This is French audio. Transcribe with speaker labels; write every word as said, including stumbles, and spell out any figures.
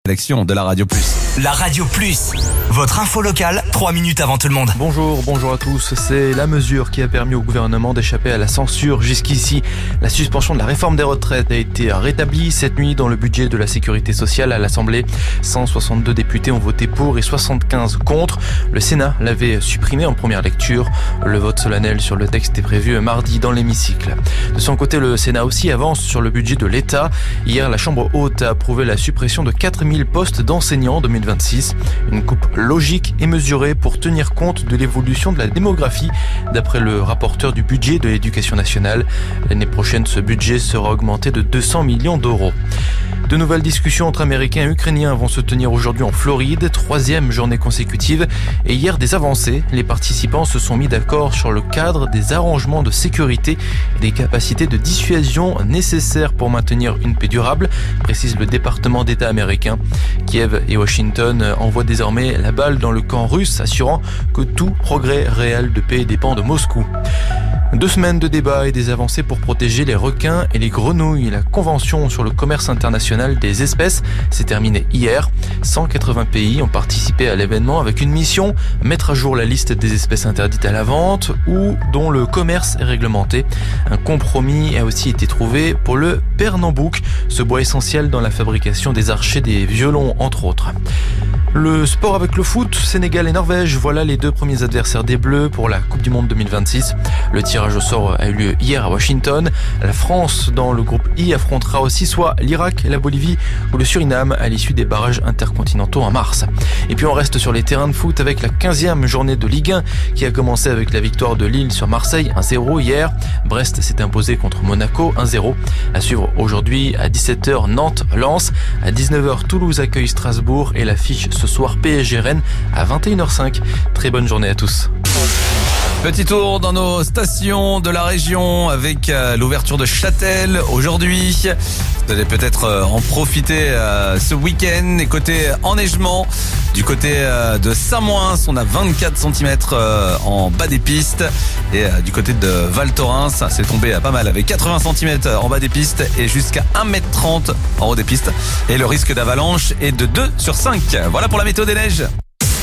Speaker 1: Sélection de la Radio Plus.
Speaker 2: La Radio Plus, votre info locale, trois minutes avant tout le monde.
Speaker 3: Bonjour, bonjour à tous. C'est la mesure qui a permis au gouvernement d'échapper à la censure jusqu'ici. La suspension de la réforme des retraites a été rétablie cette nuit dans le budget de la sécurité sociale à l'Assemblée. cent soixante-deux députés ont voté pour et soixante-quinze contre. Le Sénat l'avait supprimé en première lecture. Le vote solennel sur le texte est prévu mardi dans l'hémicycle. De son côté, le Sénat aussi avance sur le budget de l'État. Hier, la Chambre haute a approuvé la suppression de quatre mille postes d'enseignants en deux mille vingt-six. Une coupe logique et mesurée pour tenir compte de l'évolution de la démographie, d'après le rapporteur du budget de l'Éducation nationale. L'année prochaine, ce budget sera augmenté de deux cents millions d'euros. De nouvelles discussions entre Américains et Ukrainiens vont se tenir aujourd'hui en Floride, troisième journée consécutive. Et hier, des avancées. Les participants se sont mis d'accord sur le cadre des arrangements de sécurité et des capacités de dissuasion nécessaires pour maintenir une paix durable, précise le département d'État américain. Kiev et Washington envoient désormais la balle dans le camp russe, assurant que tout progrès réel de paix dépend de Moscou. Deux semaines de débats et des avancées pour protéger les requins et les grenouilles. La Convention sur le commerce international des espèces s'est terminée hier. cent quatre-vingts pays ont participé à l'événement avec une mission, mettre à jour la liste des espèces interdites à la vente ou dont le commerce est réglementé. Un compromis a aussi été trouvé pour le pernambouc, ce bois essentiel dans la fabrication des archets des violons entre autres. Le sport avec le foot, Sénégal et Norvège, voilà les deux premiers adversaires des Bleus pour la Coupe du Monde deux mille vingt-six. Le tirage au sort a eu lieu hier à Washington. La France, dans le groupe I, affrontera aussi soit l'Irak, la Bolivie ou le Suriname à l'issue des barrages intercontinentaux en mars. Et puis on reste sur les terrains de foot avec la quinzième journée de Ligue un qui a commencé avec la victoire de Lille sur Marseille un zéro hier. Brest s'est imposé contre Monaco un zéro. À suivre aujourd'hui à dix-sept heures Nantes-Lens. À dix-neuf heures Toulouse accueille Strasbourg et l'affiche ce soir P S G Rennes à vingt et une heures cinq. Très bonne journée à tous.
Speaker 1: Petit tour dans nos stations de la région avec euh, l'ouverture de Châtel aujourd'hui. Vous allez peut-être euh, en profiter euh, ce week-end. Et côté enneigement, du côté euh, de Saint-Moins, on a vingt-quatre centimètres euh, en bas des pistes. Et euh, du côté de Val Thorens, ça s'est tombé à pas mal avec quatre-vingts centimètres en bas des pistes et jusqu'à un mètre trente en haut des pistes. Et le risque d'avalanche est de deux sur cinq. Voilà pour la météo des neiges.